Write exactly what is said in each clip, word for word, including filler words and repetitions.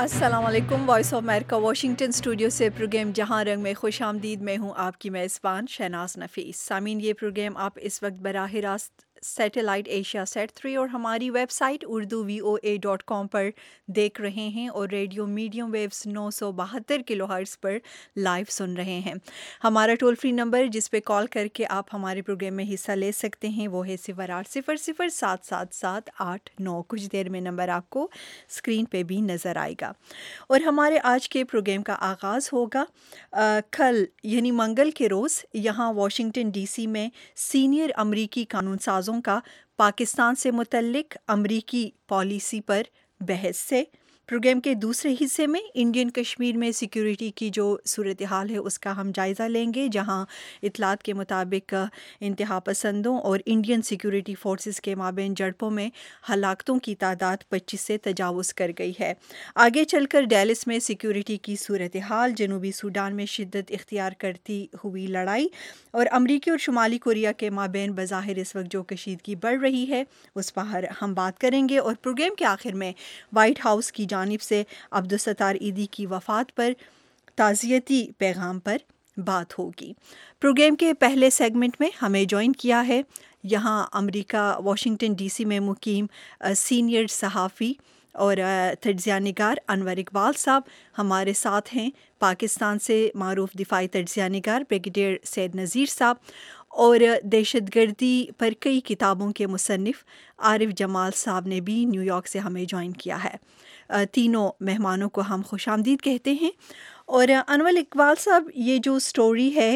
अस्सलाम वालेकुम। Voice of America Washington studio से प्रोग्राम जहां रंग में खुश आमदीद। मैं हूं आपकी मेज़बान शहनाज नफीस। सामीन, ये प्रोग्राम आप इस वक्त बराह रास्त सैटेलाइट एशिया सेट थ्री और हमारी website Urdu V O A dot com पर देख रहे हैं और रेडियो मीडियम वेव्स नौ सौ बहत्तर किलो हर्ट्स पर लाइव सुन रहे हैं। हमारा टोल फ्री नंबर जिस पे कॉल करके आप हमारे प्रोग्राम में हिस्सा ले सकते हैं वो है सिफर आठ सिफर सिफर सात सात सात आठ नौ। कुछ देर में नंबर आपको स्क्रीन पे भी नज़र आएगा। और हमारे आज के प्रोग्राम का आगाज़ होगा आ, कल यानी मंगल के रोज़ यहाँ वाशिंगटन डीसी में सीनियर अमरीकी कानून साज़ों का पाकिस्तान से मुतल्लिक अमरीकी पॉलिसी पर बहस से। प्रोग्राम के दूसरे हिस्से में इंडियन कश्मीर में सिक्योरिटी की जो सूरत हाल है उसका हम जायज़ा लेंगे, जहां इतलात के मुताबिक इंतहा पसंदों और इंडियन सिक्योरिटी फोर्सेस के माबैन झड़पों में हलाकतों की तादाद पच्चीस से तजावुज़ कर गई है। आगे चलकर डैलिस में सिक्योरिटी की सूरत हाल, जनूबी सूडान में शिद्दत इख्तियार करती हुई लड़ाई और अमरीकी और शुमाली कोरिया के माबैन बज़ाहिर इस वक्त जो कशीदगी बढ़ रही है उस पर हम बात करेंगे। और प्रोग्राम के आखिर में वाइट हाउस की जानिब से अब्दुलसत्तार ईदी की वफ़ात पर ताज़ियती पैगाम पर बात होगी। प्रोग्राम के पहले सेगमेंट में हमें ज्वाइन किया है यहाँ अमेरिका वाशिंगटन डीसी में मुकीम सीनियर सहाफ़ी और तज्ज़िया निगार अनवर इकबाल साहब हमारे साथ हैं। पाकिस्तान से मारूफ दिफाई तज्ज़िया निगार ब्रिगेडियर सैयद नज़ीर साहब और दहशतगर्दी पर कई किताबों के मुसन्निफ़ आरिफ जमाल साहब ने भी न्यूयॉर्क से हमें ज्वाइन किया है। तीनों मेहमानों को हम खुशामदीद कहते हैं। और अनवर इकबाल साहब, ये जो स्टोरी है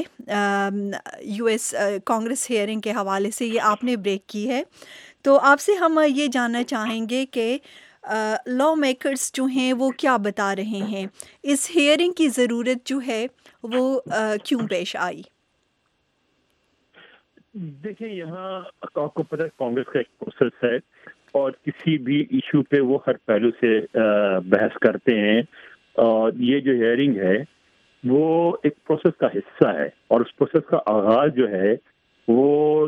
यूएस कांग्रेस हेयरिंग के हवाले से, ये आपने ब्रेक की है, तो आपसे हम ये जानना चाहेंगे कि लॉ मेकर्स जो हैं वो क्या बता रहे हैं, इस हेयरिंग की ज़रूरत जो है वो आ, क्यों पेश आई? देखिए, यहाँ आपको पता है कांग्रेस का एक प्रोसेस है और किसी भी इशू पे वो हर पहलू से बहस करते हैं और ये जो हेयरिंग है वो एक प्रोसेस का हिस्सा है और उस प्रोसेस का आगाज जो है वो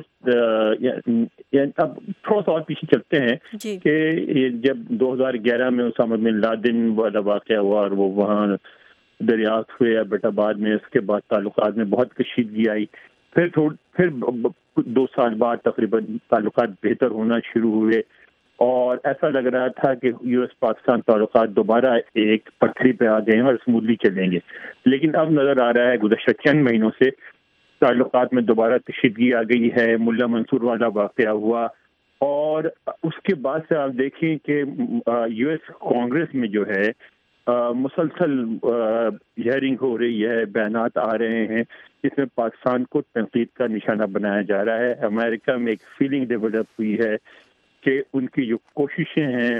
अब थोड़ा सा और पीछे चलते हैं कि जब दो हज़ार ग्यारह में उसामा बिन लादेन वाला वाक़या हुआ और वो वहाँ दरियाफ्त हुए एबटाबाद में, उसके बाद ताल्लुकात में बहुत कशीदगी आई। फिर थोड़ फिर दो साल बाद तकरीबन ताल्लुकात बेहतर होना शुरू हुए और ऐसा लग रहा था कि यूएस पाकिस्तान ताल्लुकात दोबारा एक पटरी पे आ गए हैं और स्मूथली चलेंगे। लेकिन अब नज़र आ रहा है गुज़श्ता चंद महीनों से ताल्लुकात में दोबारा कशीदगी आ गई है। मुल्ला मंसूर वाला वाक़या हुआ और उसके बाद से आप देखें कि यूएस कांग्रेस में जो है मुसलसल हियरिंग हो रही है, बयानात आ रहे हैं, इसमें पाकिस्तान को तनकीद का निशाना बनाया जा रहा है। अमेरिका में एक फीलिंग डेवलप हुई है कि उनकी जो कोशिशें हैं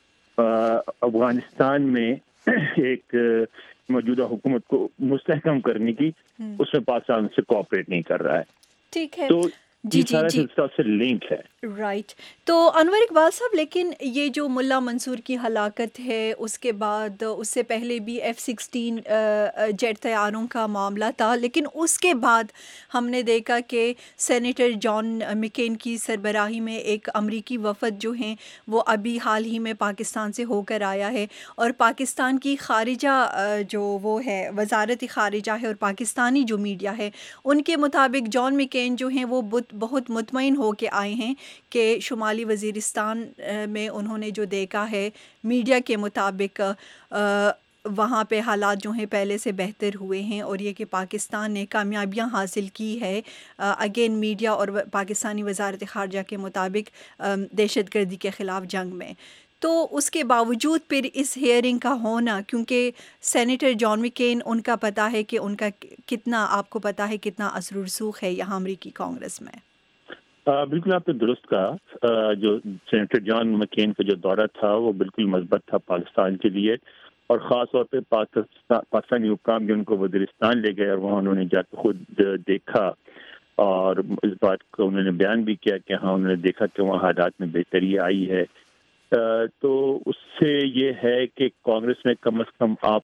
अफगानिस्तान में एक मौजूदा हुकूमत को मुस्तहकम करने की, उसमें पाकिस्तान से कोऑपरेट नहीं कर रहा है। ठीक है, तो जी जी जी से लिंक है। राइट। तो अनवर इकबाल साहब, लेकिन ये जो मुल्ला मंसूर की हलाकत है उसके बाद उससे पहले भी एफ़ सिक्सटीन जेट तैयारों का मामला था, लेकिन उसके बाद हमने देखा कि सेनेटर जॉन मैकेन की सरबराही में एक अमरीकी वफ़द जो हैं वो अभी हाल ही में पाकिस्तान से होकर आया है और पाकिस्तान की खारिजा जो वो है वजारत खारिजा है और पाकिस्तानी जो मीडिया है उनके मुताबिक जॉन मैकेन जो हैं वो बहुत मुतमईन हो के आए हैं कि शुमाली वज़ीरिस्तान में उन्होंने जो देखा है मीडिया के मुताबिक वहाँ पे हालात जो हैं पहले से बेहतर हुए हैं और ये कि पाकिस्तान ने कामयाबियाँ हासिल की है अगेन मीडिया और पाकिस्तानी वज़ारत ख़ारजा के मुताबिक दहशतगर्दी के ख़िलाफ़ जंग में। तो उसके बावजूद फिर इस हेयरिंग का होना, क्योंकि सेनेटर जॉन मैकेन उनका पता है कि उनका कितना, आपको पता है कितना असर रसूख है यहाँ अमरीकी कांग्रेस में। आ, बिल्कुल आपने दुरुस्त कहा। जो सेनेटर जॉन मैकेन का जो दौरा था वो बिल्कुल मस्बत था पाकिस्तान के लिए और ख़ास तौर पे पाकिस्तान पाकिस्तानी हुक्काम जो उनको वज़ीरिस्तान ले गए और वहाँ उन्होंने जाकर खुद देखा और इस बात को उन्होंने बयान भी किया कि हाँ उन्होंने देखा कि वहाँ हालात में बेहतरी आई है। तो उससे ये है कि कांग्रेस में कम से कम आप